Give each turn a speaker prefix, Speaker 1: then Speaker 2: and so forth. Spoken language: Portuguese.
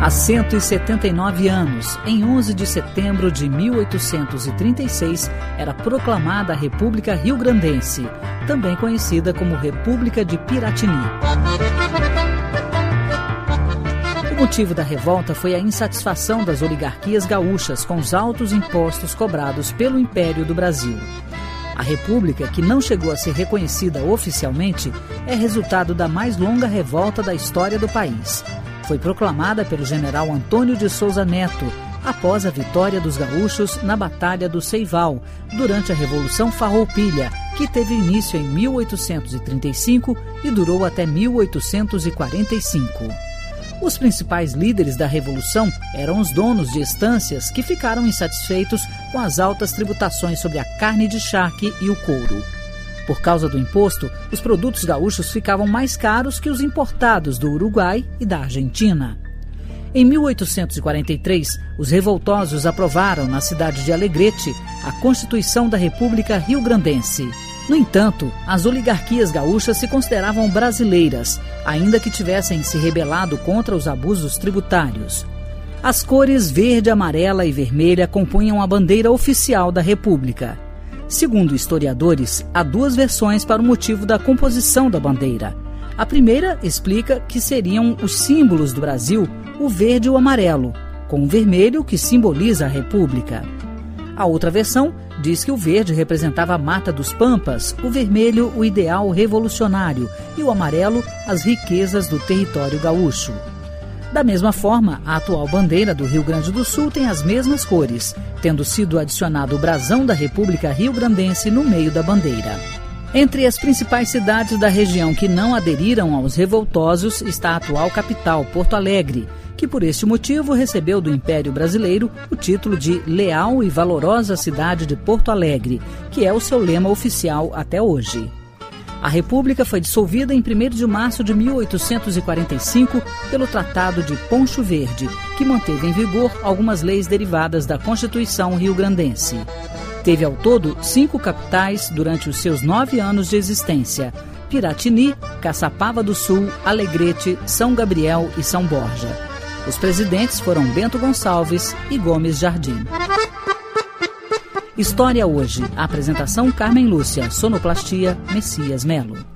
Speaker 1: Há 179 anos, em 11 de setembro de 1836, era proclamada a República Rio-Grandense, também conhecida como República de Piratini. O motivo da revolta foi a insatisfação das oligarquias gaúchas com os altos impostos cobrados pelo Império do Brasil. A República, que não chegou a ser reconhecida oficialmente, é resultado da mais longa revolta da história do país. Foi proclamada pelo general Antônio de Souza Neto, após a vitória dos gaúchos na Batalha do Ceival, durante a Revolução Farroupilha, que teve início em 1835 e durou até 1845. Os principais líderes da Revolução eram os donos de estâncias que ficaram insatisfeitos com as altas tributações sobre a carne de charque e o couro. Por causa do imposto, os produtos gaúchos ficavam mais caros que os importados do Uruguai e da Argentina. Em 1843, os revoltosos aprovaram na cidade de Alegrete a Constituição da República Rio-Grandense. No entanto, as oligarquias gaúchas se consideravam brasileiras, ainda que tivessem se rebelado contra os abusos tributários. As cores verde, amarela e vermelha compunham a bandeira oficial da República. Segundo historiadores, há duas versões para o motivo da composição da bandeira. A primeira explica que seriam os símbolos do Brasil o verde e o amarelo, com o vermelho que simboliza a República. A outra versão diz que o verde representava a Mata dos Pampas, o vermelho o ideal revolucionário e o amarelo as riquezas do território gaúcho. Da mesma forma, a atual bandeira do Rio Grande do Sul tem as mesmas cores, tendo sido adicionado o brasão da República Rio-Grandense no meio da bandeira. Entre as principais cidades da região que não aderiram aos revoltosos está a atual capital, Porto Alegre, que por este motivo recebeu do Império Brasileiro o título de Leal e Valorosa Cidade de Porto Alegre, que é o seu lema oficial até hoje. A República foi dissolvida em 1º de março de 1845 pelo Tratado de Poncho Verde, que manteve em vigor algumas leis derivadas da Constituição rio-grandense. Teve ao todo 5 capitais durante os seus 9 anos de existência: Piratini, Caçapava do Sul, Alegrete, São Gabriel e São Borja. Os presidentes foram Bento Gonçalves e Gomes Jardim. História Hoje. A apresentação Carmen Lúcia. Sonoplastia Messias Melo.